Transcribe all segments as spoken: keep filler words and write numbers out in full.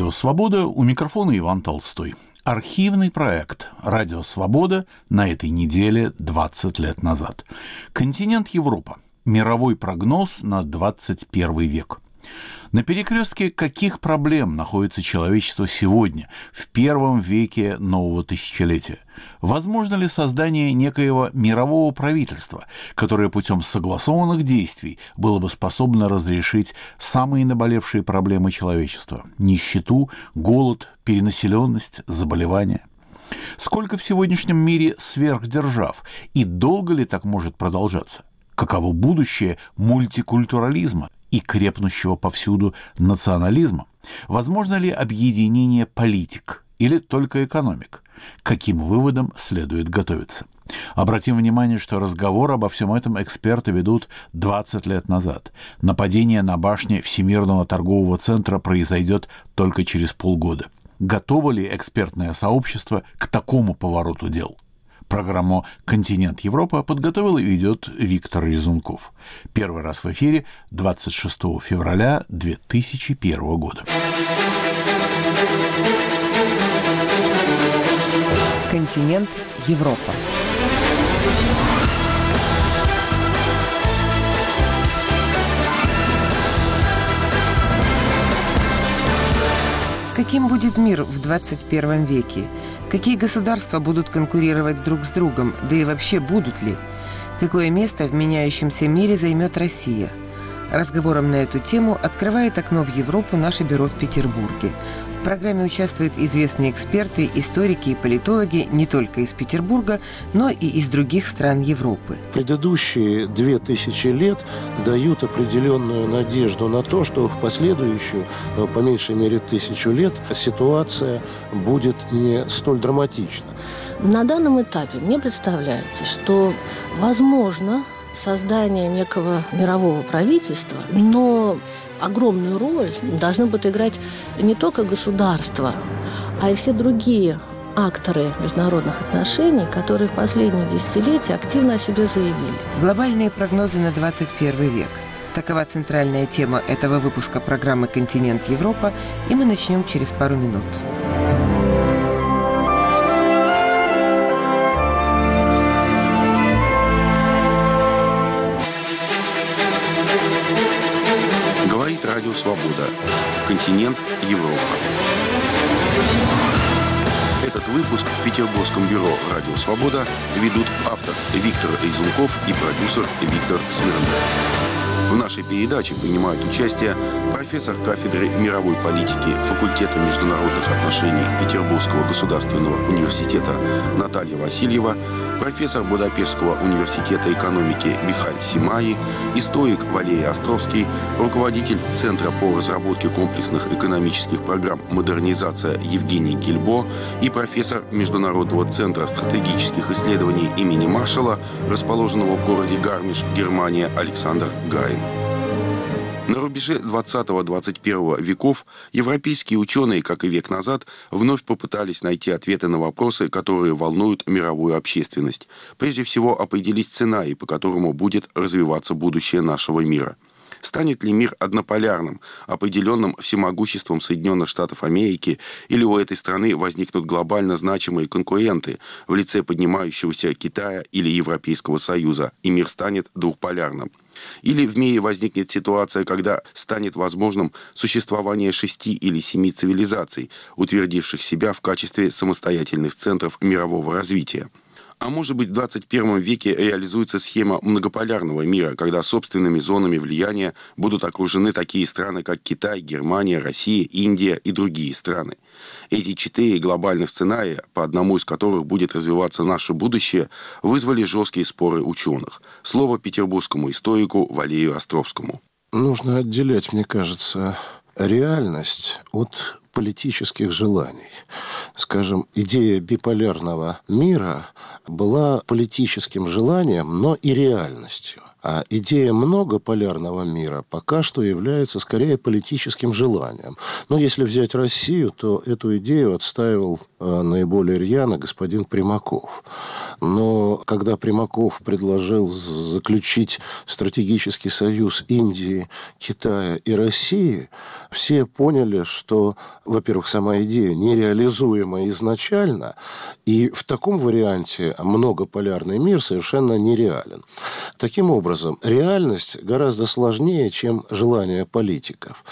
Радио «Свобода», у микрофона Иван Толстой. Архивный проект «Радио Свобода» на этой неделе двадцать лет назад. Континент Европа. Мировой прогноз на двадцать первый век. На перекрестке каких проблем находится человечество сегодня, в первом веке нового тысячелетия? Возможно ли создание некоего мирового правительства, которое путем согласованных действий было бы способно разрешить самые наболевшие проблемы человечества – нищету, голод, перенаселенность, заболевания? Сколько в сегодняшнем мире сверхдержав, и долго ли так может продолжаться? Каково будущее мультикультурализма и крепнущего повсюду национализма? Возможно ли объединение политик или только экономик? Каким выводам следует готовиться? Обратим внимание, что разговор обо всем этом эксперты ведут двадцать лет назад. Нападение на башни Всемирного торгового центра произойдет только через полгода. Готово ли экспертное сообщество к такому повороту дел? Программу «Континент Европа» подготовил и ведет Виктор Резунков. Первый раз в эфире двадцать шестого февраля две тысячи первого года. «Континент Европа». Каким будет мир в двадцать первом веке? Какие государства будут конкурировать друг с другом, да и вообще будут ли? Какое место в меняющемся мире займет Россия? Разговором на эту тему открывает окно в Европу наше бюро в Петербурге. В программе участвуют известные эксперты, историки и политологи не только из Петербурга, но и из других стран Европы. Предыдущие две тысячи лет дают определенную надежду на то, что в последующую, ну, по меньшей мере тысячу лет, ситуация будет не столь драматична. На данном этапе мне представляется, что возможно создание некого мирового правительства, но огромную роль должны будут играть не только государства, а и все другие акторы международных отношений, которые в последние десятилетия активно о себе заявили. Глобальные прогнозы на двадцать первый век. Такова центральная тема этого выпуска программы «Континент Европа», и мы начнем через пару минут. Радио «Свобода». Континент Европа. Этот выпуск в Петербургском бюро «Радио Свобода» ведут автор Виктор Резунков и продюсер Виктор Смирнов. В нашей передаче принимают участие профессор кафедры мировой политики факультета международных отношений Петербургского государственного университета Наталья Васильева, профессор Будапештского университета экономики Михаил Симаи, историк Валерий Островский, руководитель Центра по разработке комплексных экономических программ «Модернизация» Евгений Гильбо и профессор Международного центра стратегических исследований имени Маршалла, расположенного в городе Гармиш, Германия, Александр Гаин. На рубеже двадцатого-двадцать первого веков европейские ученые, как и век назад, вновь попытались найти ответы на вопросы, которые волнуют мировую общественность. Прежде всего, определить сценарий, по которому будет развиваться будущее нашего мира. Станет ли мир однополярным, определенным всемогуществом Соединенных Штатов Америки, или у этой страны возникнут глобально значимые конкуренты в лице поднимающегося Китая или Европейского Союза, и мир станет двухполярным? Или в мире возникнет ситуация, когда станет возможным существование шести или семи цивилизаций, утвердивших себя в качестве самостоятельных центров мирового развития? А может быть, в двадцать первом веке реализуется схема многополярного мира, когда собственными зонами влияния будут окружены такие страны, как Китай, Германия, Россия, Индия и другие страны. Эти четыре глобальных сценария, по одному из которых будет развиваться наше будущее, вызвали жесткие споры ученых. Слово петербургскому историку Валерию Островскому. Нужно отделять, мне кажется, реальность от политических желаний. Скажем, идея биполярного мира была политическим желанием, но и реальностью. А идея многополярного мира пока что является скорее политическим желанием. Но если взять Россию, то эту идею отстаивал наиболее рьяно господин Примаков. Но когда Примаков предложил заключить стратегический союз Индии, Китая и России, все поняли, что, во-первых, сама идея нереализуема изначально, и в таком варианте многополярный мир совершенно нереален. Таким образом, реальность гораздо сложнее, чем желание политиков.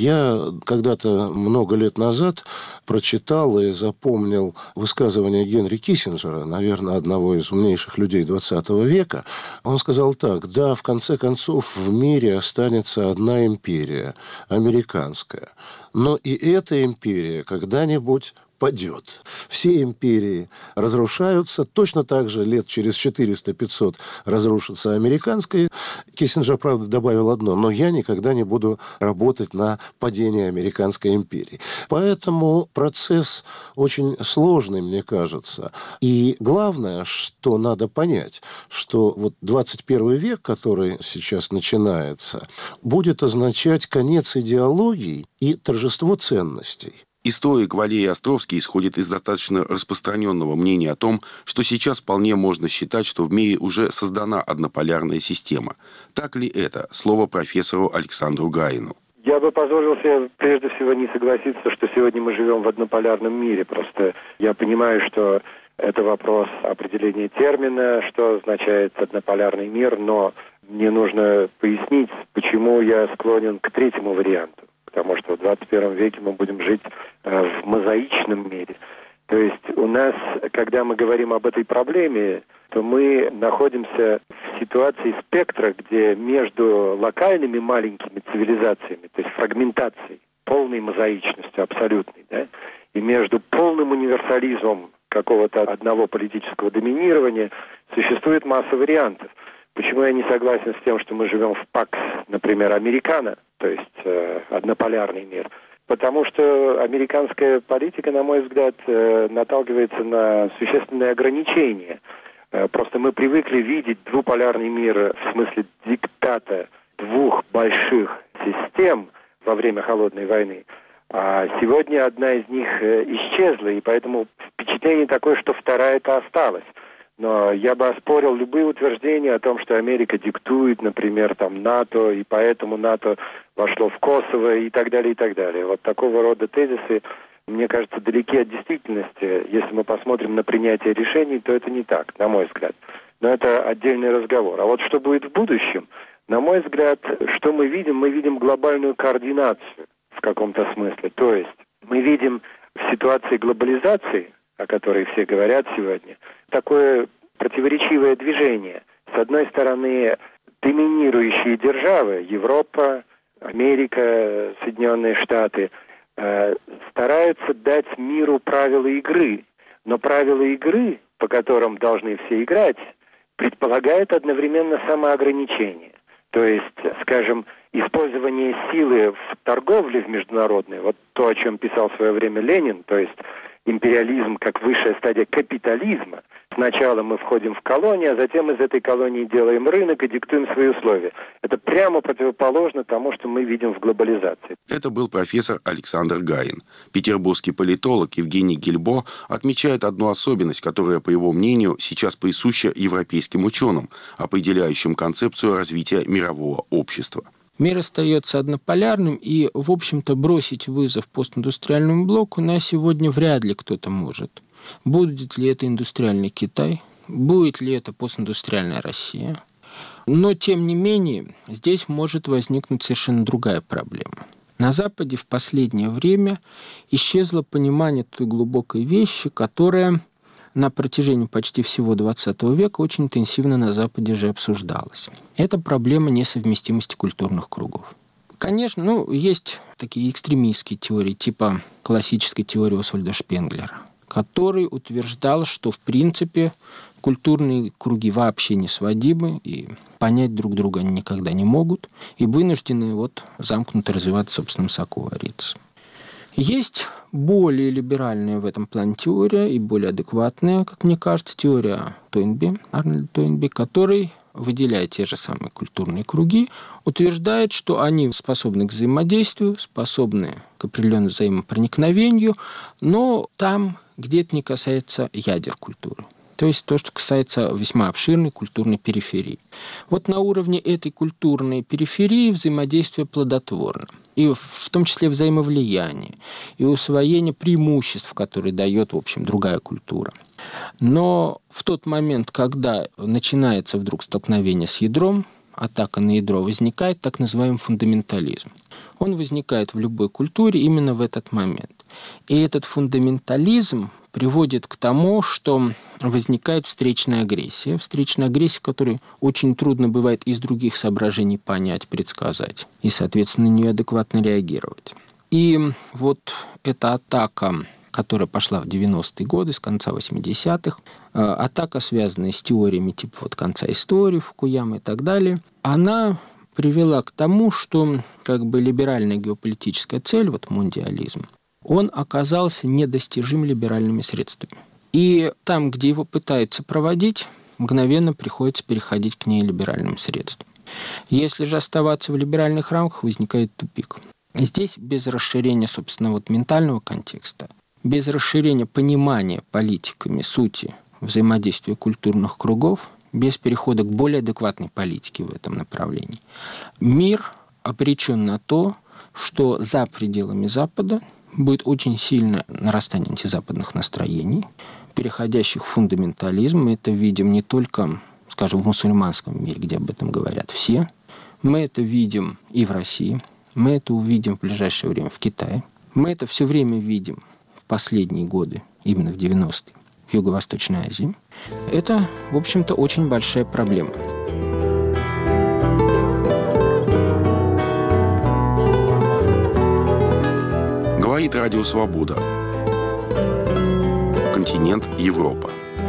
Я когда-то много лет назад прочитал и запомнил высказывание Генри Киссинджера, наверное, одного из умнейших людей двадцатого века. Он сказал так: да, в конце концов в мире останется одна империя, американская. Но и эта империя когда-нибудь падет. Все империи разрушаются. Точно так же лет через четыреста-пятьсот разрушится американская. Киссинджер, правда, добавил одно: но я никогда не буду работать на падение американской империи. Поэтому процесс очень сложный, мне кажется. И главное, что надо понять, что вот двадцать первый век, который сейчас начинается, будет означать конец идеологий и торжество ценностей. Историк Валерий Островский исходит из достаточно распространенного мнения о том, что сейчас вполне можно считать, что в мире уже создана однополярная система. Так ли это? Слово профессору Александру Гаину. Я бы позволил себе прежде всего не согласиться, что сегодня мы живем в однополярном мире. Просто я понимаю, что это вопрос определения термина, что означает однополярный мир, но мне нужно пояснить, почему я склонен к третьему варианту. Потому что в двадцать первом веке мы будем жить э, в мозаичном мире. То есть у нас, когда мы говорим об этой проблеме, то мы находимся в ситуации спектра, где между локальными маленькими цивилизациями, то есть фрагментацией, полной мозаичностью абсолютной, да, и между полным универсализмом какого-то одного политического доминирования существует масса вариантов. Почему я не согласен с тем, что мы живем в пакс, например, американо, то есть э, однополярный мир? Потому что американская политика, на мой взгляд, э, наталкивается на существенные ограничения. Э, просто мы привыкли видеть двуполярный мир в смысле диктата двух больших систем во время Холодной войны. А сегодня одна из них э, исчезла, и поэтому впечатление такое, что вторая-то осталась. Но я бы оспорил любые утверждения о том, что Америка диктует, например, там НАТО, и поэтому НАТО вошло в Косово и так далее, и так далее. Вот такого рода тезисы, мне кажется, далеки от действительности. Если мы посмотрим на принятие решений, то это не так, на мой взгляд. Но это отдельный разговор. А вот что будет в будущем, на мой взгляд, что мы видим? Мы видим глобальную координацию в каком-то смысле. То есть мы видим в ситуации глобализации, о которой все говорят сегодня, такое противоречивое движение. С одной стороны, доминирующие державы, Европа, Америка, Соединенные Штаты, э, стараются дать миру правила игры. Но правила игры, по которым должны все играть, предполагают одновременно самоограничение. То есть, скажем, использование силы в торговле в международной, вот то, о чем писал в свое время Ленин, то есть империализм как высшая стадия капитализма. Сначала мы входим в колонию, а затем из этой колонии делаем рынок и диктуем свои условия. Это прямо противоположно тому, что мы видим в глобализации. Это был профессор Александр Гаин. Петербургский политолог Евгений Гильбо отмечает одну особенность, которая, по его мнению, сейчас присуща европейским ученым, определяющим концепцию развития мирового общества. Мир остается однополярным, и, в общем-то, бросить вызов постиндустриальному блоку на сегодня вряд ли кто-то может. Будет ли это индустриальный Китай? Будет ли это постиндустриальная Россия? Но, тем не менее, здесь может возникнуть совершенно другая проблема. На Западе в последнее время исчезло понимание той глубокой вещи, которая на протяжении почти всего двадцатого века очень интенсивно на Западе же обсуждалась. Это проблема несовместимости культурных кругов. Конечно, ну, есть такие экстремистские теории, типа классической теории Освальда Шпенглера, который утверждал, что, в принципе, культурные круги вообще не сводимы, и понять друг друга они никогда не могут, и вынуждены вот замкнуто развиваться в собственном соку вариться. Есть более либеральная в этом плане теория и более адекватная, как мне кажется, теория Тойнби, Арнольда Тойнби, который, выделяя те же самые культурные круги, утверждает, что они способны к взаимодействию, способны к определенному взаимопроникновению, но там, где это не касается ядер культуры. То есть то, что касается весьма обширной культурной периферии. Вот на уровне этой культурной периферии взаимодействие плодотворно. И в том числе взаимовлияние, и усвоение преимуществ, которые дает, в общем, другая культура. Но в тот момент, когда начинается вдруг столкновение с ядром, атака на ядро, возникает так называемый фундаментализм. Он возникает в любой культуре именно в этот момент. И этот фундаментализм приводит к тому, что возникает встречная агрессия. Встречная агрессия, которую очень трудно бывает из других соображений понять, предсказать. И, соответственно, на нее адекватно реагировать. И вот эта атака, которая пошла в девяностые годы, с конца восьмидесятых, атака, связанная с теориями типа вот конца истории, Фукуямы и так далее, она привела к тому, что как бы либеральная геополитическая цель, вот мундиализм, он оказался недостижим либеральными средствами. И там, где его пытаются проводить, мгновенно приходится переходить к нелиберальным средствам. Если же оставаться в либеральных рамках, возникает тупик. Здесь без расширения, собственно, вот ментального контекста, без расширения понимания политиками сути взаимодействия культурных кругов, без перехода к более адекватной политике в этом направлении, мир обречен на то, что за пределами Запада будет очень сильное нарастание антизападных настроений, переходящих в фундаментализм. Мы это видим не только, скажем, в мусульманском мире, где об этом говорят все. Мы это видим и в России. Мы это увидим в ближайшее время в Китае. Мы это все время видим в последние годы, именно в девяностые, в Юго-Восточной Азии. Это, в общем-то, очень большая проблема. Говорит Радио Свобода. Континент Европа.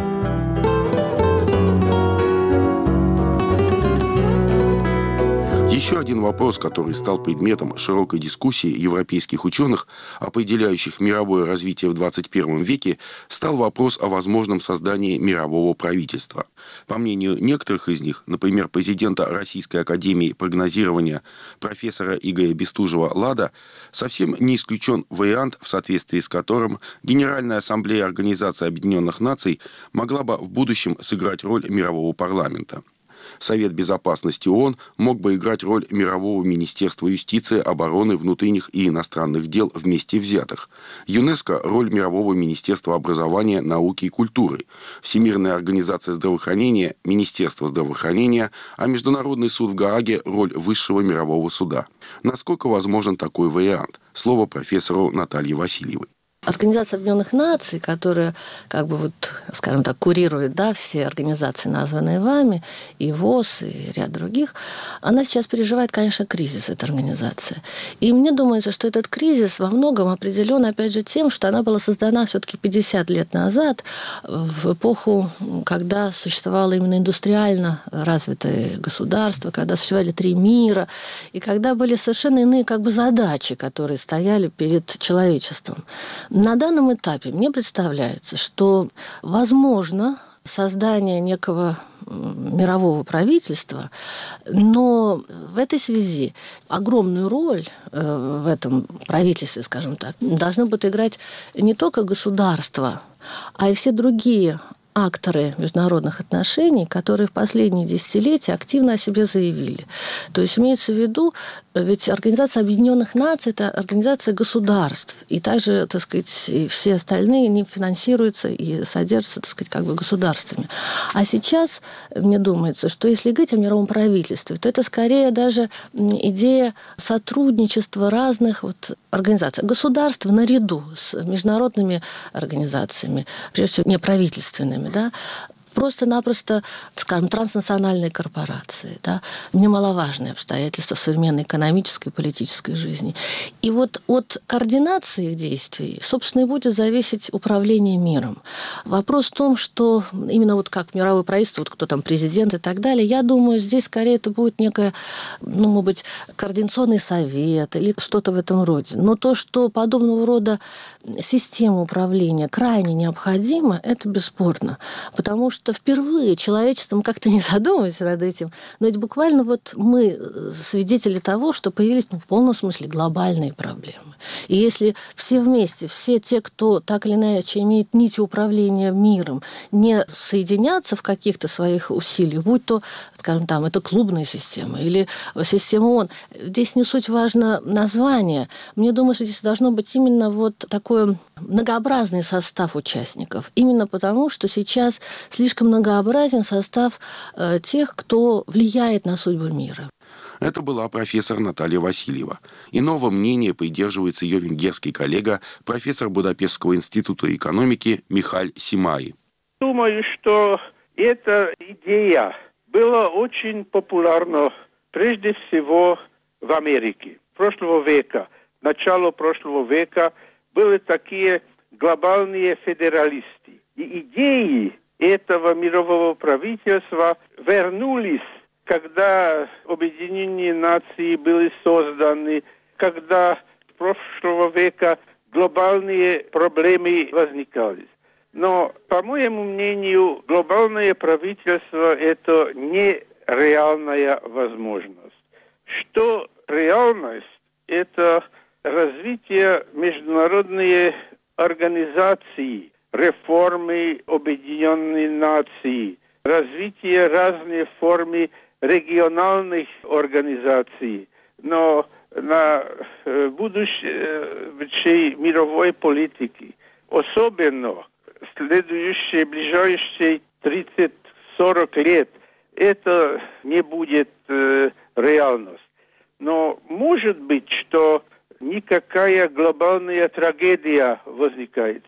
Еще один вопрос, который стал предметом широкой дискуссии европейских ученых, определяющих мировое развитие в двадцать первом веке, стал вопрос о возможном создании мирового правительства. По мнению некоторых из них, например, президента Российской академии прогнозирования профессора Игоря Бестужева-Лада, совсем не исключен вариант, в соответствии с которым Генеральная ассамблея Организации Объединенных Наций могла бы в будущем сыграть роль мирового парламента. Совет Безопасности ООН мог бы играть роль мирового министерства юстиции, обороны, внутренних и иностранных дел вместе взятых. ЮНЕСКО – роль мирового министерства образования, науки и культуры. Всемирная организация здравоохранения – Министерство здравоохранения, а Международный суд в Гааге – роль высшего мирового суда. Насколько возможен такой вариант? Слово профессору Наталье Васильевой. Организация Объединенных Наций, которая, как бы вот, скажем так, курирует, да, все организации, названные вами, и ВОЗ, и ряд других, она сейчас переживает, конечно, кризис, эта организация. И мне думается, что этот кризис во многом определен, опять же, тем, что она была создана все-таки пятьдесят лет назад, в эпоху, когда существовало именно индустриально развитое государство, когда существовали три мира, и когда были совершенно иные как бы задачи, которые стояли перед человечеством. На данном этапе мне представляется, что возможно создание некого мирового правительства, но в этой связи огромную роль в этом правительстве, скажем так, должны будут играть не только государства, а и все другие акторы международных отношений, которые в последние десятилетия активно о себе заявили. То есть имеется в виду, ведь Организация Объединенных Наций – это организация государств, и также, так сказать, и все остальные не финансируются и содержатся, так сказать, как бы государствами. А сейчас, мне думается, что если говорить о мировом правительстве, то это скорее даже идея сотрудничества разных вот организаций. Государства наряду с международными организациями, прежде всего неправительственными, да, просто-напросто, скажем, транснациональные корпорации, да, немаловажные обстоятельства в современной экономической и политической жизни. И вот от координации их действий, собственно, и будет зависеть управление миром. Вопрос в том, что именно вот как мировое правительство, вот кто там президент и так далее, я думаю, здесь скорее это будет некое, ну, может быть, координационный совет или что-то в этом роде. Но то, что подобного рода система управления крайне необходима, это бесспорно. Потому что что впервые человечеством как-то не задумываясь над этим, но ведь буквально вот мы свидетели того, что появились ну, в полном смысле глобальные проблемы. И если все вместе, все те, кто так или иначе имеет нить управления миром, не соединятся в каких-то своих усилиях, будь то, скажем, там, это клубная система или система ООН, здесь не суть важно название. Мне думаю, что здесь должно быть именно вот такой многообразный состав участников. Именно потому, что сейчас слишком многообразен состав э, тех, кто влияет на судьбу мира. Это была профессор Наталья Васильева. Иного мнения придерживается ее венгерский коллега, профессор Будапештского института экономики Михаль Симаи. Думаю, что эта идея была очень популярна прежде всего в Америке прошлого века. Начало прошлого века были такие глобальные федералисты. И идеи этого мирового правительства вернулись, когда Объединенные Нации были созданы, когда прошлого века глобальные проблемы возникали. Но, по моему мнению, глобальное правительство – это не реальная возможность. Что реальность – это развитие международной организации, реформы Объединенных Наций, развитие разных форм региональных организаций. Но на будущей мировой политике, особенно следующие, ближайшие тридцать-сорок лет, это не будет э, реальность. Но может быть, что никакая глобальная трагедия возникает.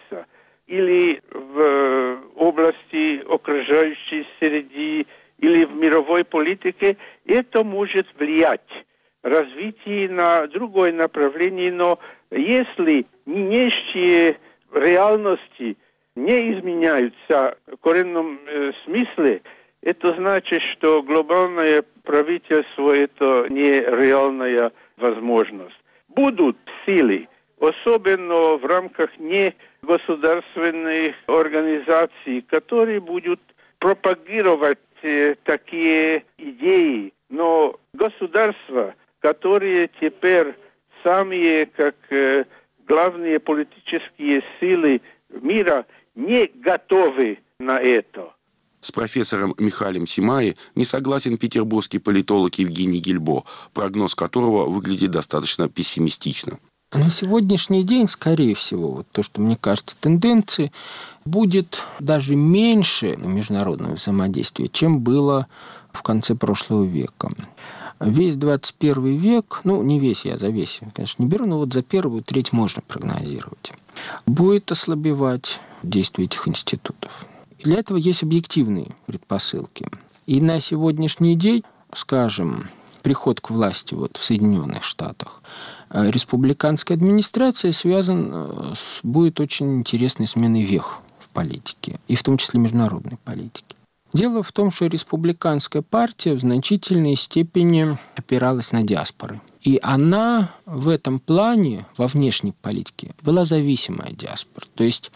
Или в области окружающей среды, или в мировой политике, это может влиять развитие на другое направление. Но если нынешние реальности не изменяются в коренном э, смысле, это значит, что глобальное правительство – это не реальная возможность. Будут силы, особенно в рамках негосударственных организаций, которые будут пропагировать э, такие идеи. Но государства, которые теперь самые как э, главные политические силы мира, не готовы на это. С профессором Михалем Симаи не согласен петербургский политолог Евгений Гильбо, прогноз которого выглядит достаточно пессимистично. На сегодняшний день, скорее всего, вот то, что мне кажется, тенденции, будет даже меньше международного взаимодействия, чем было в конце прошлого века. Весь двадцать первый век, ну, не весь, я за весь, конечно, не беру, но вот за первую треть можно прогнозировать, будет ослабевать действие этих институтов. И для этого есть объективные предпосылки. И на сегодняшний день, скажем, приход к власти вот в Соединенных Штатах, республиканская администрация связана с будет очень интересной сменой вех в политике, и в том числе международной политике. Дело в том, что республиканская партия в значительной степени опиралась на диаспоры. И она в этом плане, во внешней политике, была зависима от диаспор. То есть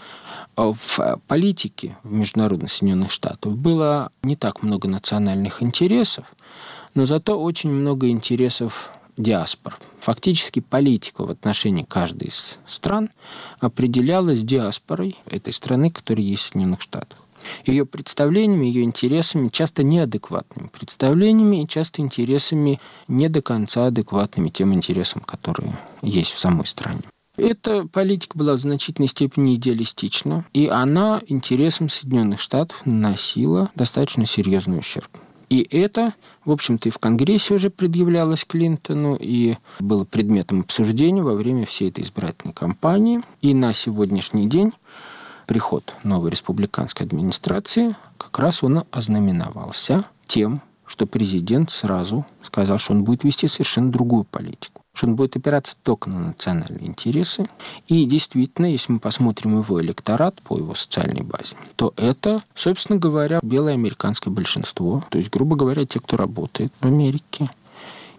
в политике в международных Соединенных Штатах было не так много национальных интересов, но зато очень много интересов диаспор. Фактически политика в отношении каждой из стран определялась диаспорой этой страны, которая есть в Соединенных Штатах. Ее представлениями, ее интересами, часто неадекватными представлениями и часто интересами не до конца адекватными тем интересам, которые есть в самой стране. Эта политика была в значительной степени идеалистична, и она интересам Соединенных Штатов наносила достаточно серьезный ущерб. И это, в общем-то, и в Конгрессе уже предъявлялось Клинтону, и было предметом обсуждения во время всей этой избирательной кампании. И на сегодняшний день приход новой республиканской администрации, как раз он ознаменовался тем, что президент сразу сказал, что он будет вести совершенно другую политику, что он будет опираться только на национальные интересы. И действительно, если мы посмотрим его электорат по его социальной базе, то это, собственно говоря, белое американское большинство, то есть, грубо говоря, те, кто работает в Америке.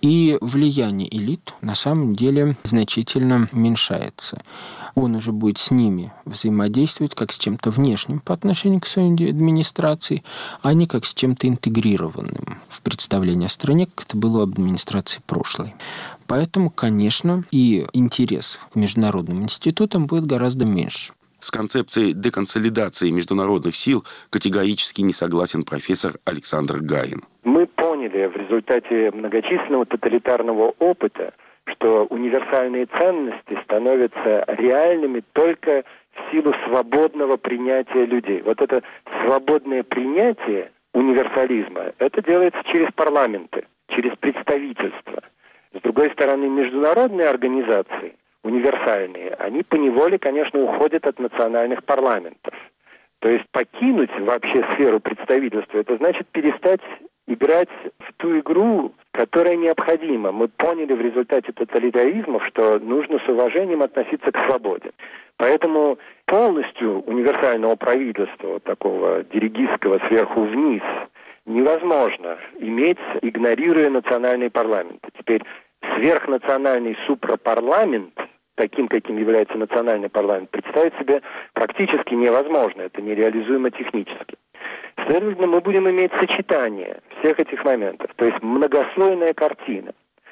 И влияние элит на самом деле значительно уменьшается. Он уже будет с ними взаимодействовать как с чем-то внешним по отношению к своей администрации, а не как с чем-то интегрированным в представлении о стране, как это было у администрации прошлой. Поэтому, конечно, и интерес к международным институтам будет гораздо меньше. С концепцией деконсолидации международных сил категорически не согласен профессор Александр Гаин. Мы поняли в результате многочисленного тоталитарного опыта, что универсальные ценности становятся реальными только в силу свободного принятия людей. Вот это свободное принятие универсализма, это делается через парламенты, через представительства. С другой стороны, международные организации, универсальные, они поневоле, конечно, уходят от национальных парламентов. То есть покинуть вообще сферу представительства, это значит перестать играть в ту игру, которая необходима. Мы поняли в результате тоталитаризмов, что нужно с уважением относиться к свободе. Поэтому полностью универсального правительства, вот такого диригистского сверху вниз, невозможно иметь, игнорируя национальные парламенты. Теперь сверхнациональный супрапарламент, таким, каким является национальный парламент, представить себе практически невозможно. Это нереализуемо технически. Следовательно, мы будем иметь сочетание всех этих моментов, то есть многослойная картина.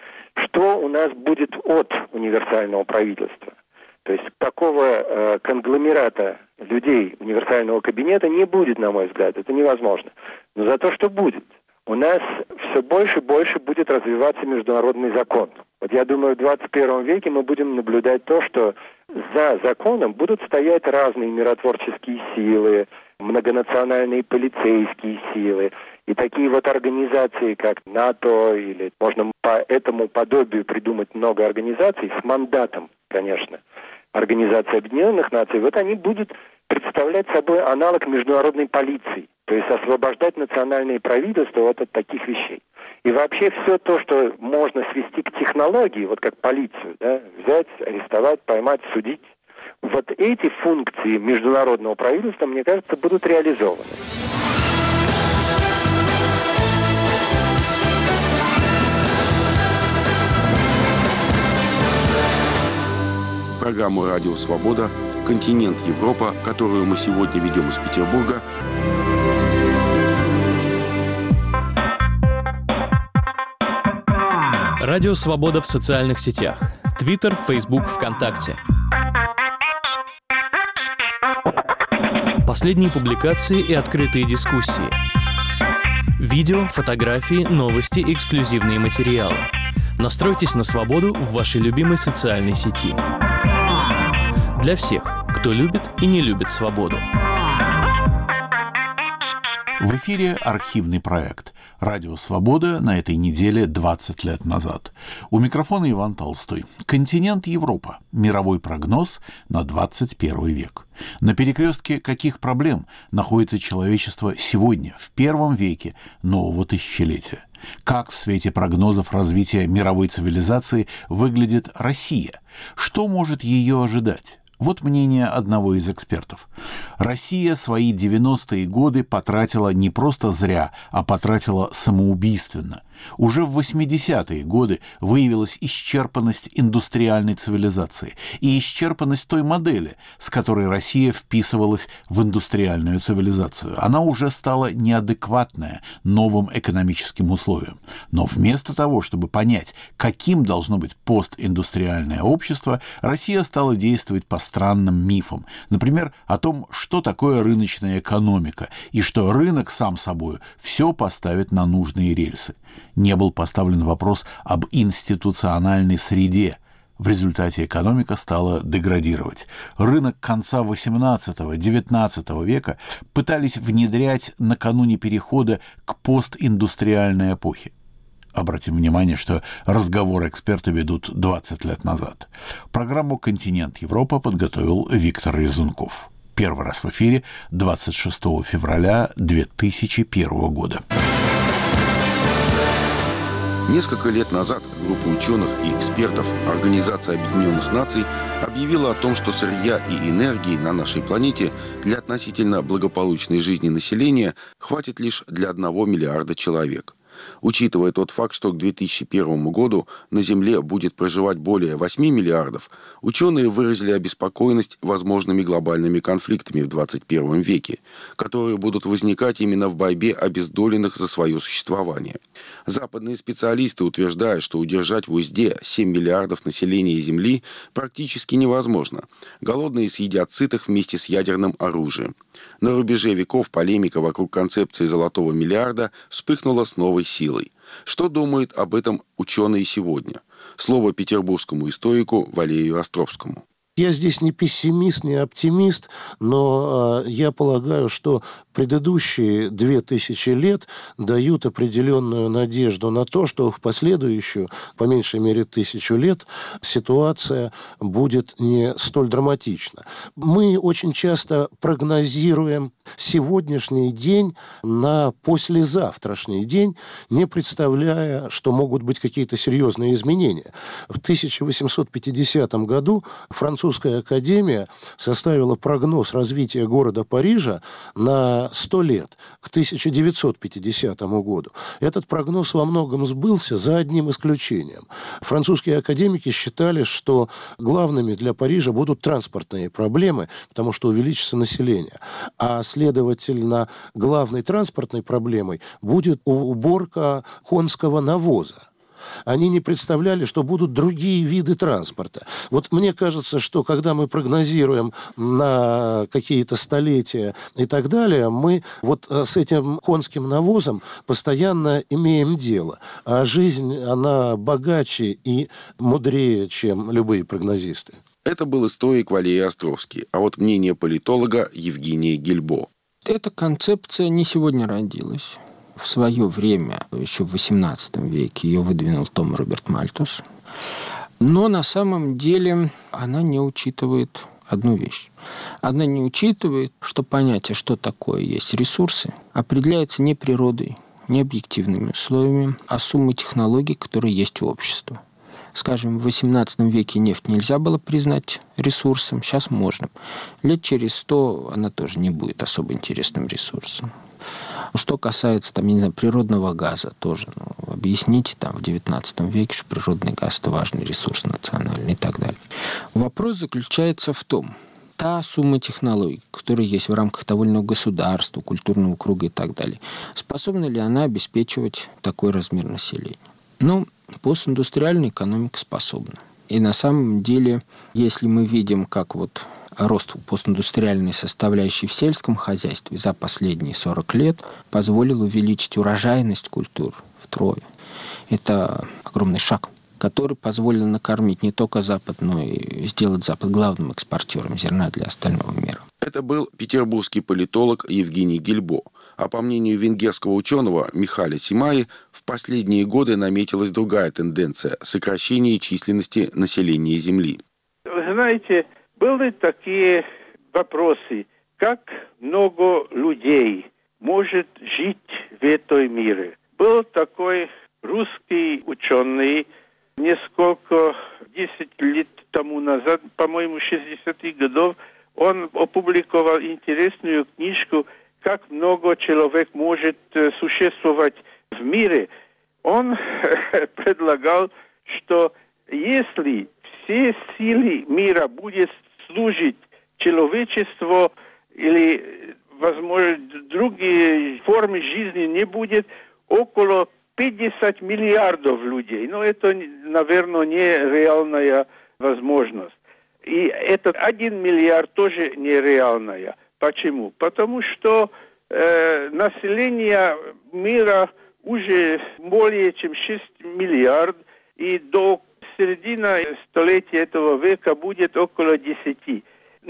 Что у нас будет от универсального правительства? То есть такого э, конгломерата людей универсального кабинета не будет, на мой взгляд, это невозможно. Но зато что будет? У нас все больше и больше будет развиваться международный закон. Вот я думаю, в двадцать первом веке мы будем наблюдать то, что за законом будут стоять разные миротворческие силы, многонациональные полицейские силы. И такие вот организации, как НАТО, или можно по этому подобию придумать много организаций с мандатом, конечно, Организации Объединенных Наций, вот они будут представлять собой аналог международной полиции, то есть освобождать национальные правительства вот от таких вещей. И вообще все то, что можно свести к технологии, вот как полицию, да, взять, арестовать, поймать, судить, вот эти функции международного правительства, мне кажется, будут реализованы. Программу «Радио Свобода. Континент Европа», которую мы сегодня ведем из Петербурга, Радио Свобода в социальных сетях. Твиттер, Фейсбук, ВКонтакте. Последние публикации и открытые дискуссии. Видео, фотографии, новости, эксклюзивные материалы. Настройтесь на свободу в вашей любимой социальной сети. Для всех, кто любит и не любит свободу. В эфире архивный проект «Радио Свобода» на этой неделе двадцать лет назад. У микрофона Иван Толстой. Континент Европа. Мировой прогноз на двадцать первый век. На перекрестке каких проблем находится человечество сегодня, в первом веке нового тысячелетия? Как в свете прогнозов развития мировой цивилизации выглядит Россия? Что может ее ожидать? Вот мнение одного из экспертов. Россия свои девяностые годы потратила не просто зря, а потратила самоубийственно. Уже в восьмидесятые годы выявилась исчерпанность индустриальной цивилизации и исчерпанность той модели, с которой Россия вписывалась в индустриальную цивилизацию. Она уже стала неадекватная новым экономическим условиям. Но вместо того, чтобы понять, каким должно быть постиндустриальное общество, Россия стала действовать по странным мифам. Например, о том, что такое рыночная экономика и что рынок сам собой все поставит на нужные рельсы. Не был поставлен вопрос об институциональной среде. В результате экономика стала деградировать. Рынок конца восемнадцатого-девятнадцатого века пытались внедрять накануне перехода к постиндустриальной эпохе. Обратим внимание, что разговоры эксперты ведут двадцать лет назад. Программу «Континент Европа» подготовил Виктор Резунков. Первый раз в эфире двадцать шестого февраля две тысячи первого года. Несколько лет назад группа ученых и экспертов Организации Объединенных Наций объявила о том, что сырья и энергии на нашей планете для относительно благополучной жизни населения хватит лишь для одного миллиарда человек. Учитывая тот факт, что к две тысячи первому году на Земле будет проживать более восьми миллиардов, ученые выразили обеспокоенность возможными глобальными конфликтами в двадцать первом веке, которые будут возникать именно в борьбе обездоленных за свое существование. Западные специалисты утверждают, что удержать в узде семь миллиардов населения Земли практически невозможно. Голодные съедят сытых вместе с ядерным оружием. На рубеже веков полемика вокруг концепции золотого миллиарда вспыхнула с новой силой. Что думают об этом ученые сегодня? Слово петербургскому историку Валерию Островскому. Я здесь не пессимист, не оптимист, но э, я полагаю, что предыдущие две тысячи лет дают определенную надежду на то, что в последующую, по меньшей мере, тысячу лет ситуация будет не столь драматична. Мы очень часто прогнозируем сегодняшний день на послезавтрашний день, не представляя, что могут быть какие-то серьезные изменения. В тысяча восемьсот пятидесятом году Французская академия составила прогноз развития города Парижа на сто лет, к тысяча девятьсот пятидесятому году. Этот прогноз во многом сбылся, за одним исключением. Французские академики считали, что главными для Парижа будут транспортные проблемы, потому что увеличится население. А следовательно, главной транспортной проблемой будет уборка конского навоза. Они не представляли, что будут другие виды транспорта. Вот мне кажется, что когда мы прогнозируем на какие-то столетия и так далее, мы вот с этим конским навозом постоянно имеем дело. А жизнь, она богаче и мудрее, чем любые прогнозисты. Это был историк Валерий Островский, а вот мнение политолога Евгения Гильбо. Эта концепция не сегодня родилась. В свое время, еще в восемнадцатом веке, ее выдвинул Том Роберт Мальтус. Но на самом деле она не учитывает одну вещь. Она не учитывает, что понятие, что такое есть ресурсы, определяется не природой, не объективными условиями, а суммой технологий, которые есть у общества. Скажем, в восемнадцатом веке нефть нельзя было признать ресурсом, сейчас можно. Лет через сто она тоже не будет особо интересным ресурсом. Что касается, там, я не знаю, природного газа, тоже, ну, объясните, там, в девятнадцатом веке, что природный газ – это важный ресурс национальный и так далее. Вопрос заключается в том, та сумма технологий, которая есть в рамках того или иного государства, культурного круга и так далее, способна ли она обеспечивать такой размер населения? Ну, постиндустриальная экономика способна. И на самом деле, если мы видим, как вот рост постиндустриальной составляющей в сельском хозяйстве за последние сорок лет позволил увеличить урожайность культур втрое. Это огромный шаг, который позволил накормить не только Запад, но и сделать Запад главным экспортером зерна для остального мира. Это был петербургский политолог Евгений Гильбо. А по мнению венгерского ученого Михаля Симаи, в последние годы наметилась другая тенденция – сокращение численности населения Земли. Вы знаете, были такие вопросы, как много людей может жить в этом мире. Был такой русский ученый несколько десять лет тому назад, по-моему, шестидесятых годов, он опубликовал интересную книжку «Как много человек может существовать в мире». Он предлагал, что если все силы мира будут служить человечеству или, возможно, другие формы жизни не будет, около пятьдесят миллиардов людей. Но это, наверное, нереальная возможность. И этот один миллиард тоже нереальная. Почему? Потому что э, население мира уже более чем шесть миллиардов, и до середины столетия этого века будет около десяти.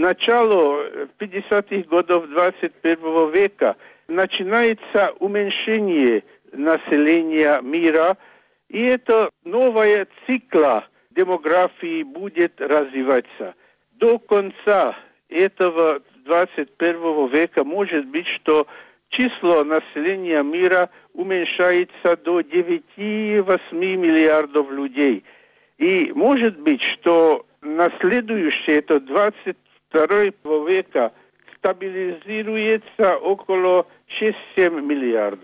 Начало пятидесятых годов двадцать первого века начинается уменьшение населения мира, и это новая цикла демографии будет развиваться. До конца этого двадцать первого века может быть, что число населения мира уменьшается до девяти-восьми миллиардов людей. И может быть, что на следующее, это двадцать второго века, стабилизируется около шести-семи миллиардов.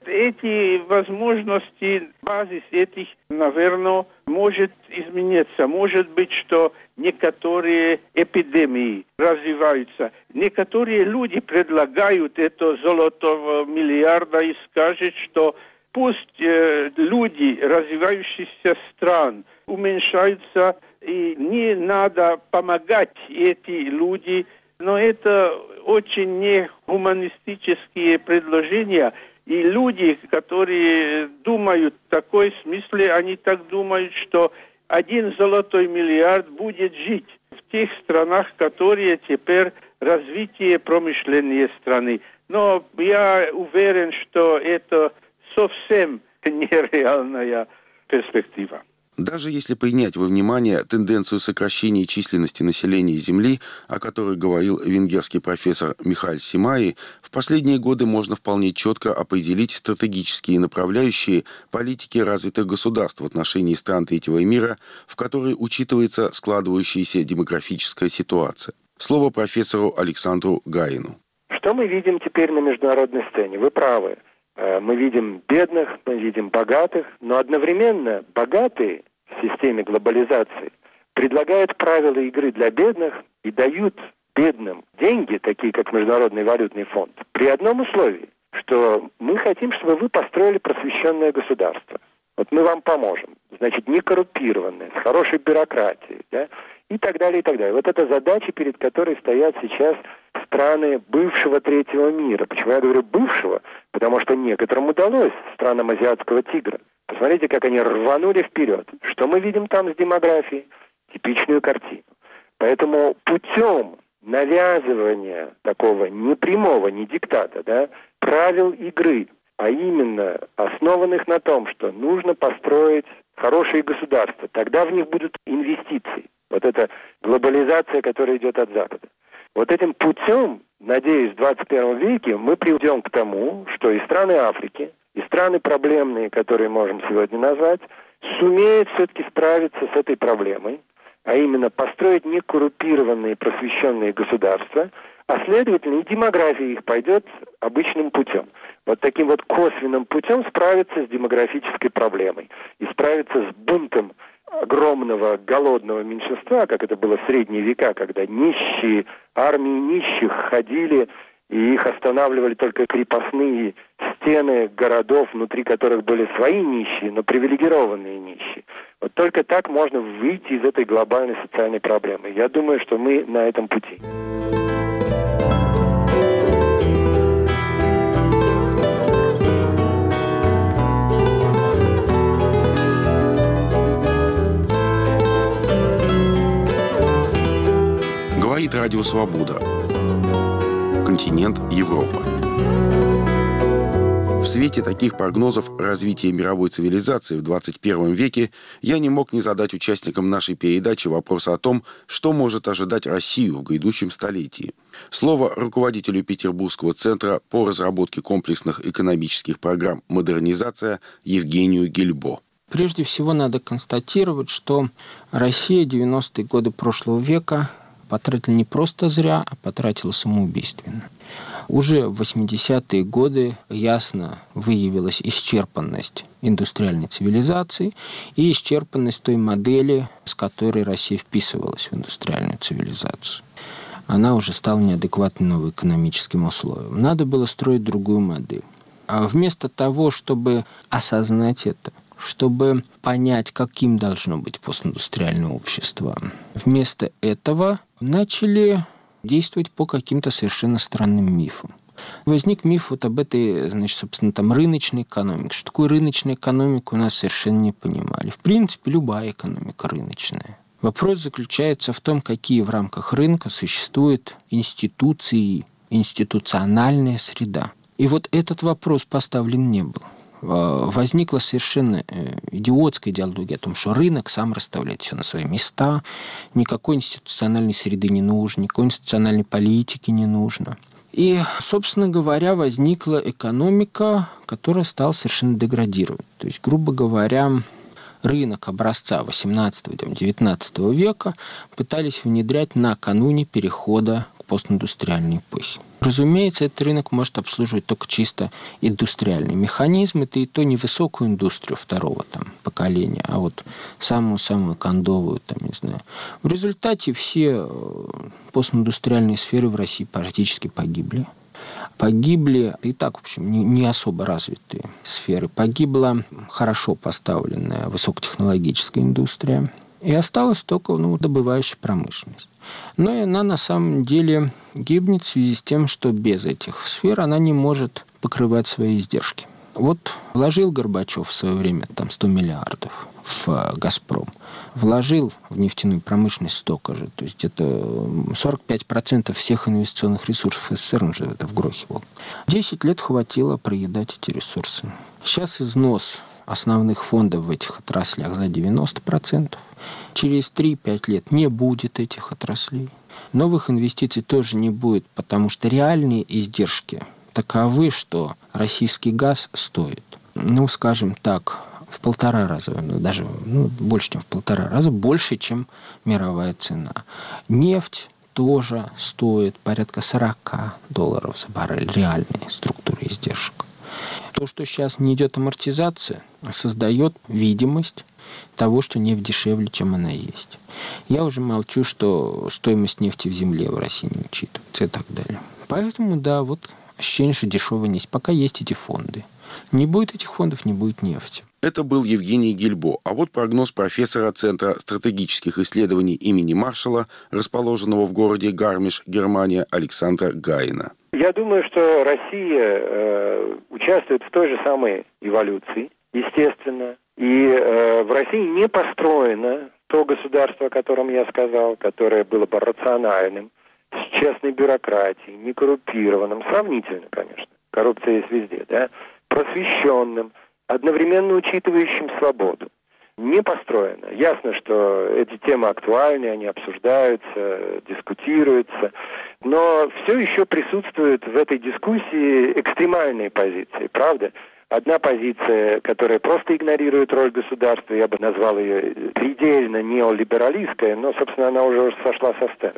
эти возможности, базис этих, наверное, может измениться. Может быть, что некоторые эпидемии развиваются. Некоторые люди предлагают это золотого миллиарда и скажут, что пусть э, люди развивающихся стран уменьшаются, и не надо помогать эти люди, но это очень нехуманистические предложения. И люди, которые думают в такой смысле, они так думают, что один золотой миллиард будет жить в тех странах, которые теперь развитие промышления страны. Но я уверен, что это совсем нереальная перспектива. Даже если принять во внимание тенденцию сокращения численности населения Земли, о которой говорил венгерский профессор Михаил Симаи, в последние годы можно вполне четко определить стратегические направляющие политики развитых государств в отношении стран третьего мира, в которой учитывается складывающаяся демографическая ситуация. Слово профессору Александру Гаину. Что мы видим теперь на международной сцене? Вы правы. Мы видим бедных, мы видим богатых, но одновременно богатые в системе глобализации предлагают правила игры для бедных и дают бедным деньги, такие как Международный валютный фонд, при одном условии, что мы хотим, чтобы вы построили просвещенное государство. Вот мы вам поможем. Значит, не коррумпированное, с хорошей бюрократией, да? И так далее, и так далее. Вот это задача, перед которой стоят сейчас страны бывшего третьего мира. Почему я говорю бывшего? Потому что некоторым удалось, странам азиатского тигра. Посмотрите, как они рванули вперед. Что мы видим там с демографией? Типичную картину. Поэтому путем навязывания такого не прямого, не диктата, да, правил игры, а именно основанных на том, что нужно построить хорошие государства, тогда в них будут инвестиции. Вот эта глобализация, которая идет от Запада. Вот этим путем, надеюсь, в двадцать первом веке мы придем к тому, что и страны Африки, и страны проблемные, которые можем сегодня назвать, сумеют все-таки справиться с этой проблемой, а именно построить некоррумпированные просвещенные государства, а следовательно и демография их пойдет обычным путем. Вот таким вот косвенным путем справиться с демографической проблемой и справиться с бунтом огромного голодного меньшинства, как это было в средние века, когда нищие, армии нищих ходили, и их останавливали только крепостные стены городов, внутри которых были свои нищие, но привилегированные нищие. Вот только так можно выйти из этой глобальной социальной проблемы. Я думаю, что мы на этом пути. Говорит Радио Свобода. Континент Европа. В свете таких прогнозов развития мировой цивилизации в двадцать первом веке я не мог не задать участникам нашей передачи вопрос о том, что может ожидать Россию в грядущем столетии. Слово руководителю Петербургского центра по разработке комплексных экономических программ «Модернизация» Евгению Гильбо. Прежде всего надо констатировать, что Россия девяностые годы прошлого века потратила не просто зря, а потратила самоубийственно. Уже в восьмидесятые годы ясно выявилась исчерпанность индустриальной цивилизации и исчерпанность той модели, с которой Россия вписывалась в индустриальную цивилизацию. Она уже стала неадекватной новым экономическим условиям. Надо было строить другую модель. А вместо того, чтобы осознать это, чтобы понять, каким должно быть постиндустриальное общество, вместо этого начали действовать по каким-то совершенно странным мифам. Возник миф вот об этой, значит, собственно, там рыночной экономике. Что такое рыночная экономика, у нас совершенно не понимали. В принципе, любая экономика рыночная. Вопрос заключается в том, какие в рамках рынка существуют институции, институциональная среда. И вот этот вопрос поставлен не был. Возникла совершенно идиотская идеология о том, что рынок сам расставляет все на свои места, никакой институциональной среды не нужно, никакой институциональной политики не нужно. И, собственно говоря, возникла экономика, которая стала совершенно деградировать. То есть, грубо говоря, рынок образца восемнадцатого-девятнадцатого века пытались внедрять накануне перехода к постиндустриальной эпохи. Разумеется, этот рынок может обслуживать только чисто индустриальный механизм. Это и то не высокую индустрию второго там, поколения, а вот самую-самую кондовую, там, не знаю. В результате все постиндустриальные сферы в России практически погибли. Погибли и так, в общем, не, не особо развитые сферы. Погибла хорошо поставленная высокотехнологическая индустрия. И осталась только ну, добывающая промышленность. Но и она на самом деле гибнет в связи с тем, что без этих сфер она не может покрывать свои издержки. Вот вложил Горбачев в свое время там, сто миллиардов в «Газпром». Вложил в нефтяную промышленность столько же. То есть это сорок пять процентов всех инвестиционных ресурсов СССР он же это вгрохивал. Десять лет хватило проедать эти ресурсы. Сейчас износ основных фондов в этих отраслях за девяносто процентов. Через три-пять лет не будет этих отраслей. Новых инвестиций тоже не будет, потому что реальные издержки таковы, что российский газ стоит, ну, скажем так, в полтора раза, ну, даже ну, больше, чем в полтора раза, больше, чем мировая цена. Нефть тоже стоит порядка сорок долларов за баррель, реальные структуры издержек. То, что сейчас не идет амортизация, создает видимость того, что нефть дешевле, чем она есть. Я уже молчу, что стоимость нефти в земле в России не учитывается и так далее. Поэтому, да, вот ощущение, что дешевая нефть. Пока есть эти фонды. Не будет этих фондов, не будет нефти. Это был Евгений Гильбо. А вот прогноз профессора Центра стратегических исследований имени Маршалла, расположенного в городе Гармиш, Германия, Александра Гайна. Я думаю, что Россия э, участвует в той же самой эволюции, естественно. И э, в России не построено то государство, о котором я сказал, которое было бы рациональным, с честной бюрократией, не коррумпированным, сравнительно, конечно, коррупция есть везде, да, просвещенным, одновременно учитывающим свободу. Не построено. Ясно, что эти темы актуальны, они обсуждаются, дискутируются, но все еще присутствуют в этой дискуссии экстремальные позиции, правда? Одна позиция, которая просто игнорирует роль государства, я бы назвал ее предельно неолибералистская, но, собственно, она уже сошла со сцены.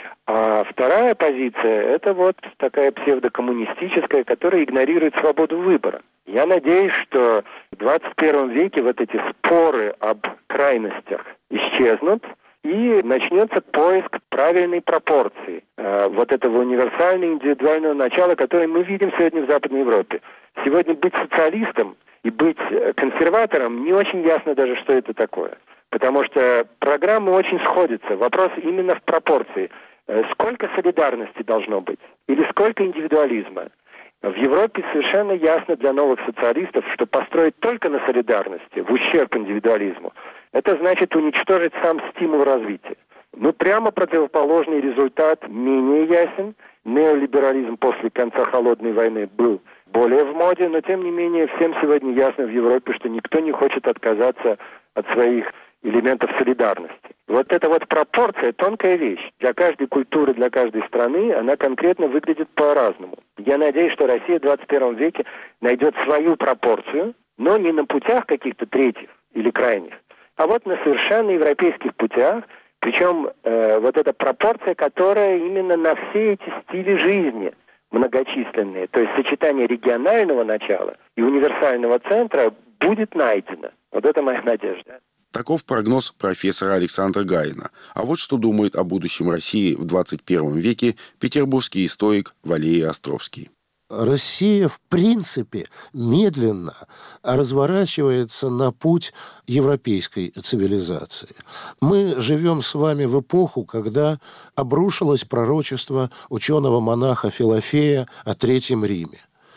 А вторая позиция – это вот такая псевдокоммунистическая, которая игнорирует свободу выбора. Я надеюсь, что в двадцать первом веке вот эти споры об крайностях исчезнут, и начнется поиск правильной пропорции э, вот этого универсального индивидуального начала, которое мы видим сегодня в Западной Европе. Сегодня быть социалистом и быть консерватором не очень ясно даже, что это такое. Потому что программы очень сходятся. Вопрос именно в пропорции. Сколько солидарности должно быть? Или сколько индивидуализма? В Европе совершенно ясно для новых социалистов, что построить только на солидарности, в ущерб индивидуализму, это значит уничтожить сам стимул развития. Ну, прямо противоположный результат менее ясен. Неолиберализм после конца Холодной войны был более в моде, но тем не менее всем сегодня ясно в Европе, что никто не хочет отказаться от своих элементов солидарности. Вот эта вот пропорция – тонкая вещь. Для каждой культуры, для каждой страны она конкретно выглядит по-разному. Я надеюсь, что Россия в двадцать первом веке найдет свою пропорцию, но не на путях каких-то третьих или крайних, а вот на совершенно европейских путях, причем э, вот эта пропорция, которая именно на все эти стили жизни многочисленные, то есть сочетание регионального начала и универсального центра будет найдено. Вот это моя надежда. Таков прогноз профессора Александра Гайна. А вот что думает о будущем России в двадцать первом веке петербургский историк Валерий Островский. Россия, в принципе, медленно разворачивается на путь европейской цивилизации. Мы живем с вами в эпоху, когда обрушилось пророчество ученого-монаха Филофея о Третьем Риме.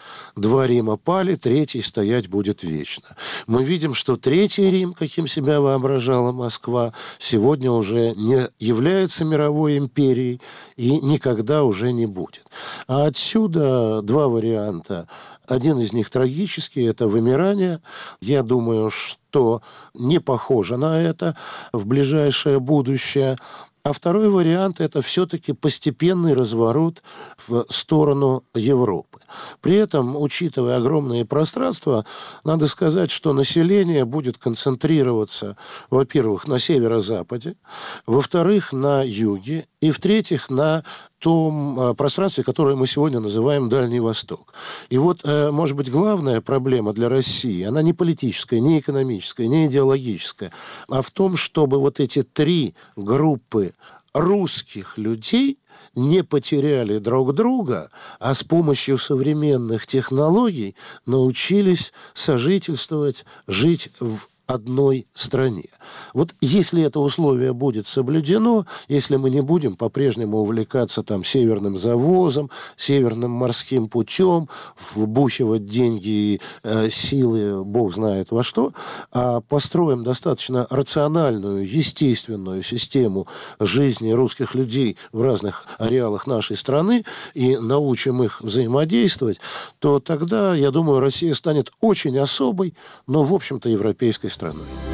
Два Рима пали, третий стоять будет вечно. Мы видим, что Третий Рим, каким себя воображала Москва, сегодня уже не является мировой империей и никогда уже не будет. А отсюда два варианта. Один из них трагический – это вымирание. Я думаю, что не похоже на это в ближайшее будущее. А второй вариант – это все-таки постепенный разворот в сторону Европы. При этом, учитывая огромные пространства, надо сказать, что население будет концентрироваться, во-первых, на северо-западе, во-вторых, на юге, и, в-третьих, на том пространстве, которое мы сегодня называем Дальний Восток. И вот, может быть, главная проблема для России, она не политическая, не экономическая, не идеологическая, а в том, чтобы вот эти три группы русских людей не потеряли друг друга, а с помощью современных технологий научились сожительствовать, жить в одной стране. Вот если это условие будет соблюдено, если мы не будем по-прежнему увлекаться там северным завозом, северным морским путем, вбухивать деньги и э, силы, бог знает во что, а построим достаточно рациональную, естественную систему жизни русских людей в разных ареалах нашей страны и научим их взаимодействовать, то тогда, я думаю, Россия станет очень особой, но, в общем-то, европейской страной.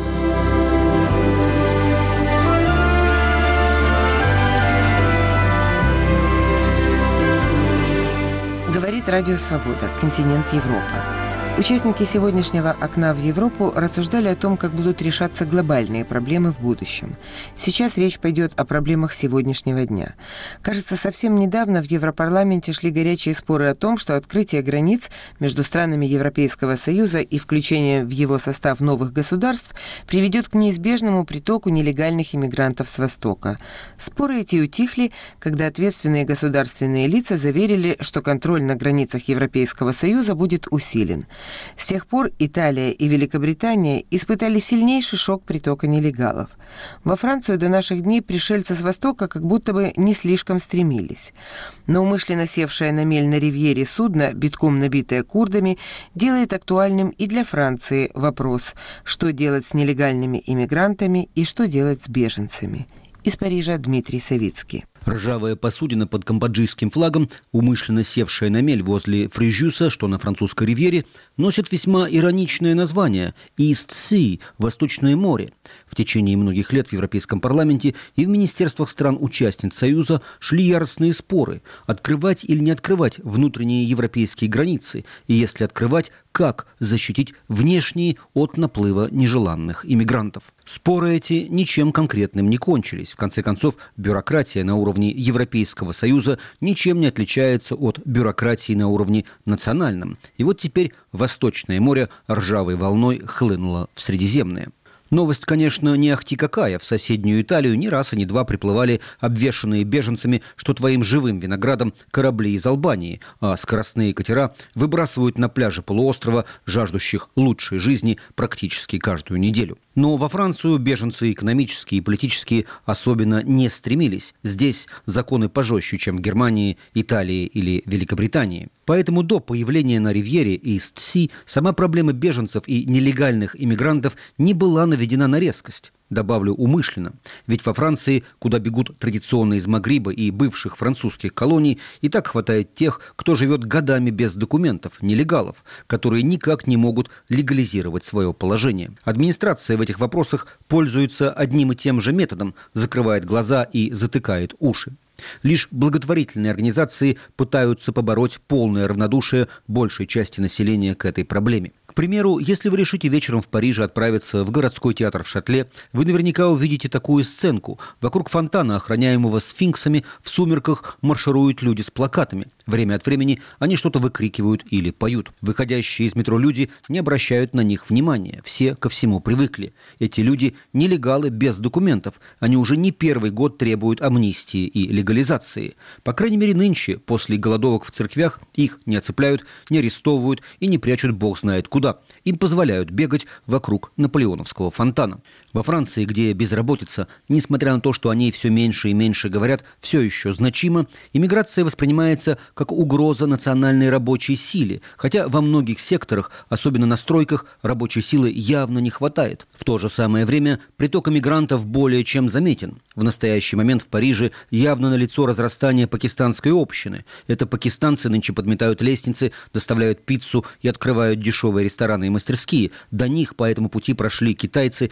Говорит Радио Свобода, континент Европа. Участники сегодняшнего «Окна в Европу» рассуждали о том, как будут решаться глобальные проблемы в будущем. Сейчас речь пойдет о проблемах сегодняшнего дня. Кажется, совсем недавно в Европарламенте шли горячие споры о том, что открытие границ между странами Европейского Союза и включение в его состав новых государств приведет к неизбежному притоку нелегальных иммигрантов с Востока. Споры эти утихли, когда ответственные государственные лица заверили, что контроль на границах Европейского Союза будет усилен. С тех пор Италия и Великобритания испытали сильнейший шок притока нелегалов. Во Францию до наших дней пришельцы с Востока как будто бы не слишком стремились. Но умышленно севшее на мель на ривьере судно, битком набитое курдами, делает актуальным и для Франции вопрос, что делать с нелегальными иммигрантами и что делать с беженцами. Из Парижа Дмитрий Савицкий. Ржавая посудина под камбоджийским флагом, умышленно севшая на мель возле Фрежюса, что на французской ривьере, носит весьма ироничное название «East Sea» – «Восточное море». В течение многих лет в Европейском парламенте и в министерствах стран-участниц Союза шли яростные споры – открывать или не открывать внутренние европейские границы, и если открывать, как защитить внешние от наплыва нежеланных иммигрантов. Споры эти ничем конкретным не кончились. В конце концов, бюрократия на уровне Европейского Союза ничем не отличается от бюрократии на уровне национальном. И вот теперь Восточное море ржавой волной хлынуло в Средиземное. Новость, конечно, не ахти какая. В соседнюю Италию ни раз и ни два приплывали обвешанные беженцами, что твоим живым виноградом, корабли из Албании, а скоростные катера выбрасывают на пляжи полуострова жаждущих лучшей жизни практически каждую неделю. Но во Францию беженцы экономические и политические особенно не стремились. Здесь законы пожестче, чем в Германии, Италии или Великобритании. Поэтому до появления на ривьере East Sea сама проблема беженцев и нелегальных иммигрантов не была наведена на резкость. Добавлю умышленно. Ведь во Франции, куда бегут традиционно из Магриба и бывших французских колоний, и так хватает тех, кто живет годами без документов, нелегалов, которые никак не могут легализировать свое положение. Администрация в этих вопросах пользуется одним и тем же методом, закрывает глаза и затыкает уши. Лишь благотворительные организации пытаются побороть полное равнодушие большей части населения к этой проблеме. К примеру, если вы решите вечером в Париже отправиться в городской театр в Шатле, вы наверняка увидите такую сценку. Вокруг фонтана, охраняемого сфинксами, в сумерках маршируют люди с плакатами. Время от времени они что-то выкрикивают или поют. Выходящие из метро люди не обращают на них внимания. Все ко всему привыкли. Эти люди – нелегалы без документов. Они уже не первый год требуют амнистии и легализации. По крайней мере, нынче, после голодовок в церквях, их не оцепляют, не арестовывают и не прячут бог знает куда. Им позволяют бегать вокруг наполеоновского фонтана. Во Франции, где безработица, несмотря на то, что о ней все меньше и меньше говорят, все еще значима, иммиграция воспринимается как угроза национальной рабочей силе, хотя во многих секторах, особенно на стройках, рабочей силы явно не хватает. В то же самое время приток иммигрантов более чем заметен. В настоящий момент в Париже явно налицо разрастание пакистанской общины. Это пакистанцы нынче подметают лестницы, доставляют пиццу и открывают дешевые рестораны и мастерские. До них по этому пути прошли китайцы и в каком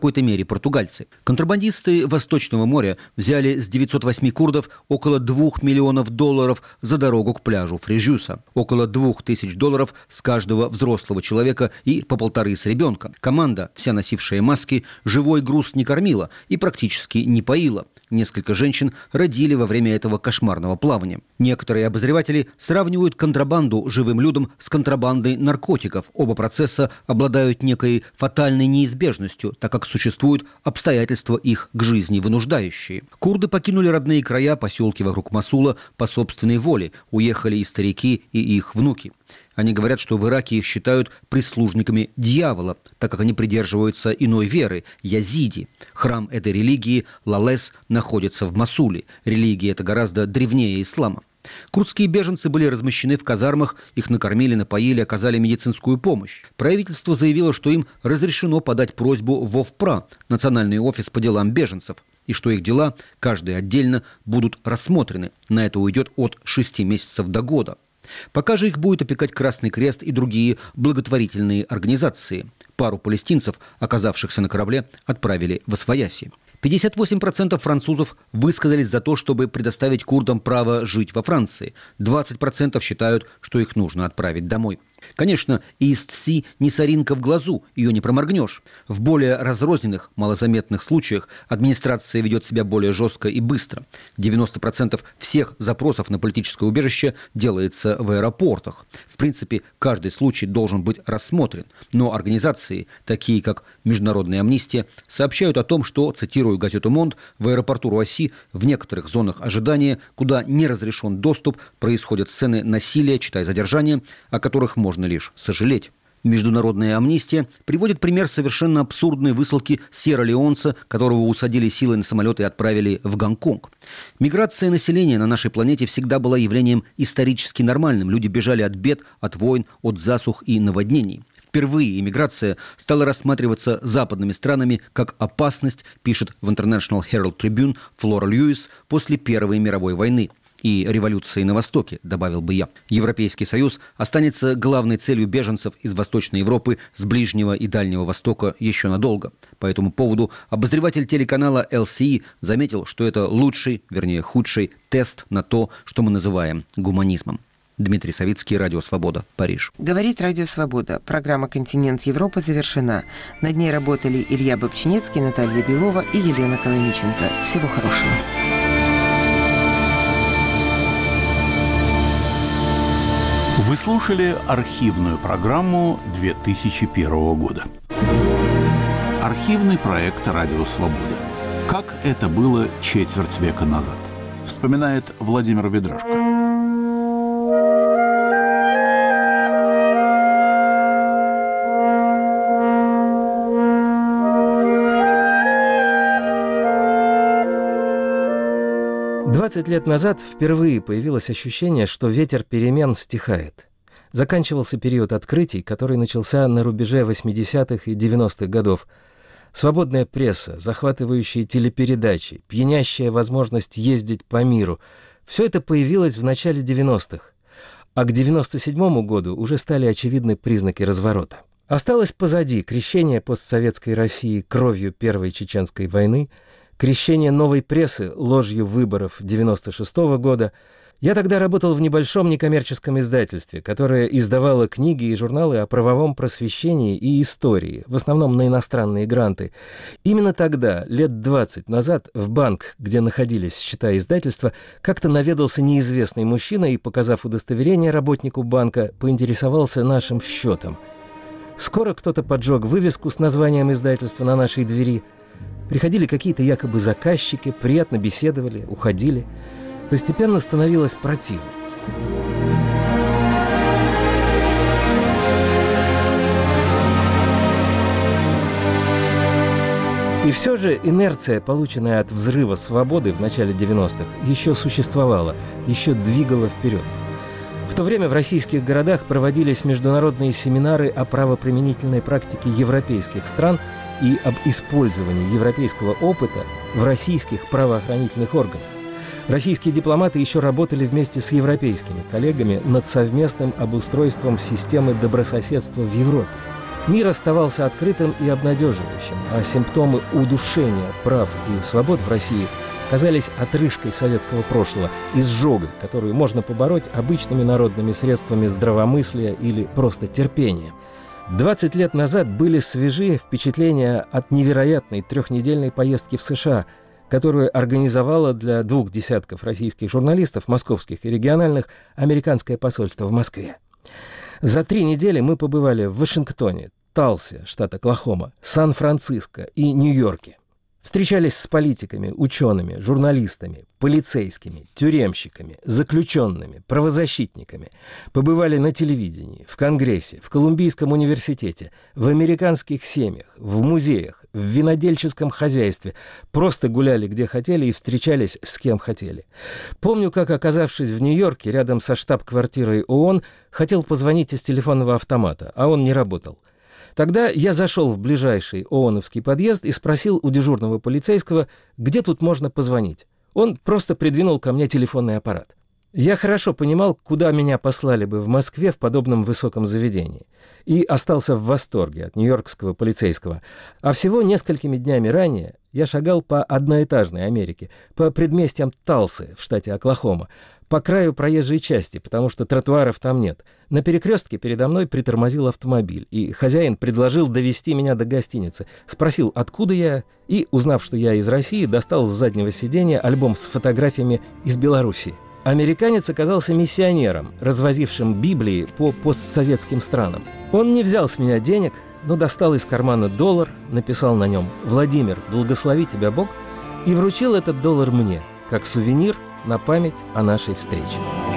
какой-то мере португальцы. Контрабандисты Восточного моря взяли с девятисот восьми курдов около двух миллионов долларов за дорогу к пляжу Фрежюса, около двух тысяч долларов с каждого взрослого человека и по полторы с ребенка. Команда, вся носившая маски, живой груз не кормила и практически не поила. Несколько женщин родили во время этого кошмарного плавания. Некоторые обозреватели сравнивают контрабанду живым людям с контрабандой наркотиков. Оба процесса обладают некой фатальной неизбежностью, так как существуют обстоятельства их к жизни вынуждающие. Курды покинули родные края, поселки вокруг Мосула по собственной воле. Уехали и старики, и их внуки. Они говорят, что в Ираке их считают прислужниками дьявола, так как они придерживаются иной веры – язиди. Храм этой религии, Лалес, находится в Мосуле. Религия эта гораздо древнее ислама. Курдские беженцы были размещены в казармах, их накормили, напоили, оказали медицинскую помощь. Правительство заявило, что им разрешено подать просьбу в ОВПРА, Национальный офис по делам беженцев, и что их дела, каждый отдельно, будут рассмотрены. На это уйдет от шести месяцев до года. Пока же их будет опекать Красный Крест и другие благотворительные организации. Пару палестинцев, оказавшихся на корабле, отправили в освояси. пятьдесят восемь процентов французов высказались за то, чтобы предоставить курдам право жить во Франции. двадцать процентов считают, что их нужно отправить домой. Конечно, Ист-Си не соринка в глазу, ее не проморгнешь. В более разрозненных, малозаметных случаях администрация ведет себя более жестко и быстро. девяносто процентов всех запросов на политическое убежище делается в аэропортах. В принципе, каждый случай должен быть рассмотрен. Но организации, такие как Международная амнистия, сообщают о том, что, цитирую газету «Монд», в аэропорту Руасси в некоторых зонах ожидания, куда не разрешен доступ, происходят сцены насилия, читай задержания, о которых можно Можно лишь сожалеть. Международная амнистия приводит пример совершенно абсурдной высылки сьерра-леонца, которого усадили силой на самолет и отправили в Гонконг. Миграция населения на нашей планете всегда была явлением исторически нормальным. Люди бежали от бед, от войн, от засух и наводнений. Впервые иммиграция стала рассматриваться западными странами как опасность, пишет в International Herald Tribune Флора Льюис, после Первой мировой войны. И революции на Востоке, добавил бы я. Европейский Союз останется главной целью беженцев из Восточной Европы, с Ближнего и Дальнего Востока еще надолго. По этому поводу обозреватель телеканала эл си и заметил, что это лучший, вернее худший, тест на то, что мы называем гуманизмом. Дмитрий Савицкий, Радио Свобода, Париж. Говорит Радио Свобода. Программа «Континент Европы» завершена. Над ней работали Илья Бобчинецкий, Наталья Белова и Елена Коломиченко. Всего хорошего. Вы слушали архивную программу две тысячи первого года. Архивный проект «Радио Свобода». Как это было четверть века назад, вспоминает Владимир Ведрашко. двадцать лет назад впервые появилось ощущение, что ветер перемен стихает. Заканчивался период открытий, который начался на рубеже восьмидесятых и девяностых годов. Свободная пресса, захватывающие телепередачи, пьянящая возможность ездить по миру – все это появилось в начале девяностых. А к девяносто седьмому году уже стали очевидны признаки разворота. Осталось позади крещение постсоветской России кровью Первой Чеченской войны, крещение новой прессы ложью выборов девяносто шестого года. Я тогда работал в небольшом некоммерческом издательстве, которое издавало книги и журналы о правовом просвещении и истории, в основном на иностранные гранты. Именно тогда, лет двадцать назад, в банк, где находились счета издательства, как-то наведался неизвестный мужчина и, показав удостоверение работнику банка, поинтересовался нашим счетом. Скоро кто-то поджег вывеску с названием издательства на нашей двери. Приходили какие-то якобы заказчики, приятно беседовали, уходили. Постепенно становилось противно. И все же инерция, полученная от взрыва свободы в начале девяностых, еще существовала, еще двигала вперед. В то время в российских городах проводились международные семинары о правоприменительной практике европейских стран и об использовании европейского опыта в российских правоохранительных органах. Российские дипломаты еще работали вместе с европейскими коллегами над совместным обустройством системы добрососедства в Европе. Мир оставался открытым и обнадеживающим, а симптомы удушения прав и свобод в России казались отрыжкой советского прошлого, изжогой, которую можно побороть обычными народными средствами здравомыслия или просто терпения. двадцать лет назад были свежие впечатления от невероятной трехнедельной поездки в США, которую организовало для двух десятков российских журналистов, московских и региональных, американское посольство в Москве. За три недели мы побывали в Вашингтоне, Талсе, штат Оклахома, Сан-Франциско и Нью-Йорке. Встречались с политиками, учеными, журналистами, полицейскими, тюремщиками, заключенными, правозащитниками. Побывали на телевидении, в Конгрессе, в Колумбийском университете, в американских семьях, в музеях, в винодельческом хозяйстве. Просто гуляли где хотели и встречались с кем хотели. Помню, как, оказавшись в Нью-Йорке, рядом со штаб-квартирой ООН, хотел позвонить из телефонного автомата, а он не работал. Тогда я зашел в ближайший ООНовский подъезд и спросил у дежурного полицейского, где тут можно позвонить. Он просто придвинул ко мне телефонный аппарат. Я хорошо понимал, куда меня послали бы в Москве в подобном высоком заведении. И остался в восторге от нью-йоркского полицейского. А всего несколькими днями ранее я шагал по одноэтажной Америке, по предместьям Талсы в штате Оклахома, по краю проезжей части, потому что тротуаров там нет. На перекрестке передо мной притормозил автомобиль, и хозяин предложил довести меня до гостиницы. Спросил, откуда я, и, узнав, что я из России, достал с заднего сиденья альбом с фотографиями из Белоруссии. Американец оказался миссионером, развозившим Библии по постсоветским странам. Он не взял с меня денег, но достал из кармана доллар, написал на нем «Владимир, благослови тебя Бог», и вручил этот доллар мне, как сувенир на память о нашей встрече.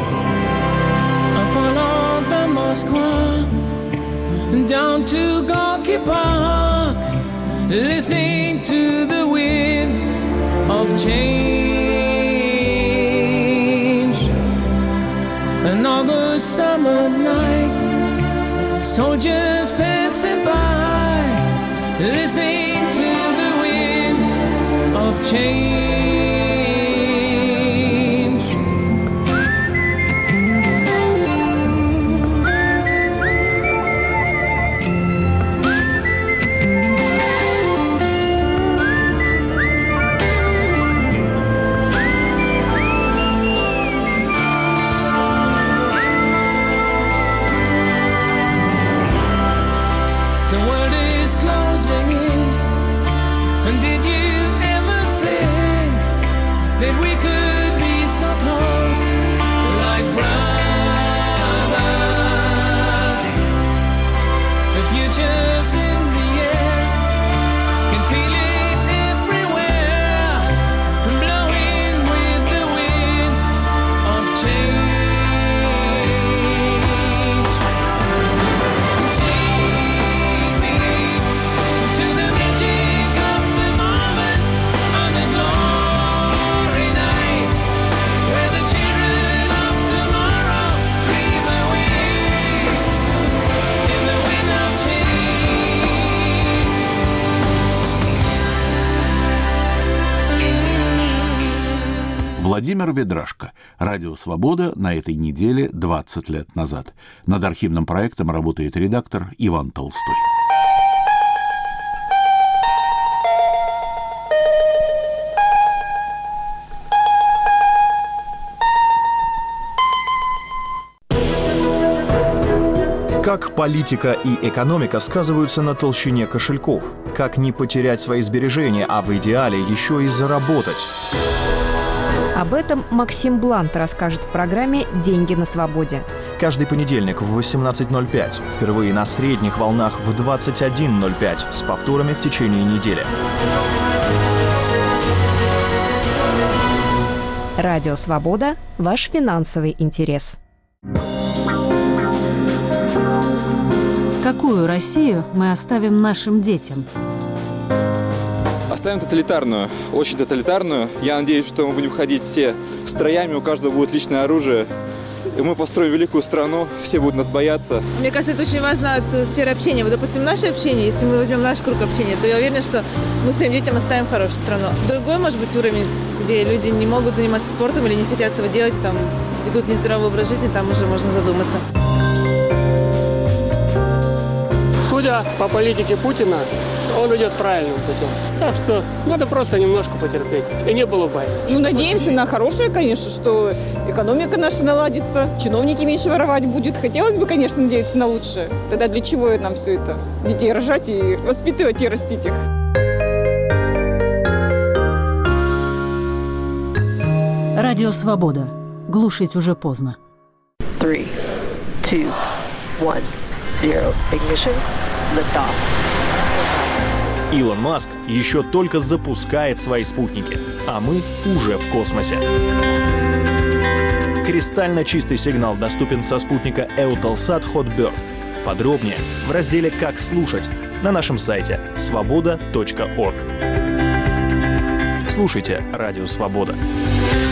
Down to Gorky Park, listening to the wind of change. An August summer night, soldiers passing by, listening to the wind of change. Владимир Ведрашко. Радио «Свобода» на этой неделе двадцать лет назад. Над архивным проектом работает редактор Иван Толстой. Как политика и экономика сказываются на толщине кошельков? Как не потерять свои сбережения, а в идеале еще и заработать? Об этом Максим Блант расскажет в программе «Деньги на свободе». Каждый понедельник в восемнадцать ноль пять. Впервые на средних волнах в двадцать один ноль пять. С повторами в течение недели. Радио «Свобода» – ваш финансовый интерес. Какую Россию мы оставим нашим детям? Оставим тоталитарную, очень тоталитарную. Я надеюсь, что мы будем ходить все строями, у каждого будет личное оружие. И мы построим великую страну, все будут нас бояться. Мне кажется, это очень важно от сферы общения. Вот, допустим, наше общение, если мы возьмем наш круг общения, то я уверена, что мы своим детям оставим хорошую страну. Другой, может быть, уровень, где люди не могут заниматься спортом или не хотят этого делать, и там ведут нездоровый образ жизни, там уже можно задуматься. В ходе Судя по политике Путина, он идет правильным путем. Так что надо просто немножко потерпеть. И не было войны. Ну, надеемся на хорошее, конечно, что экономика наша наладится, чиновники меньше воровать будут. Хотелось бы, конечно, надеяться на лучшее. Тогда для чего нам все это? Детей рожать и воспитывать и растить их. Радио «Свобода». Глушить уже поздно. Three, two, one, zero. Ignition. Lift off. Илон Маск еще только запускает свои спутники, а мы уже в космосе. Кристально чистый сигнал доступен со спутника Eutelsat Hotbird. Подробнее в разделе «Как слушать» на нашем сайте свобода точка орг. Слушайте «Радио Свобода».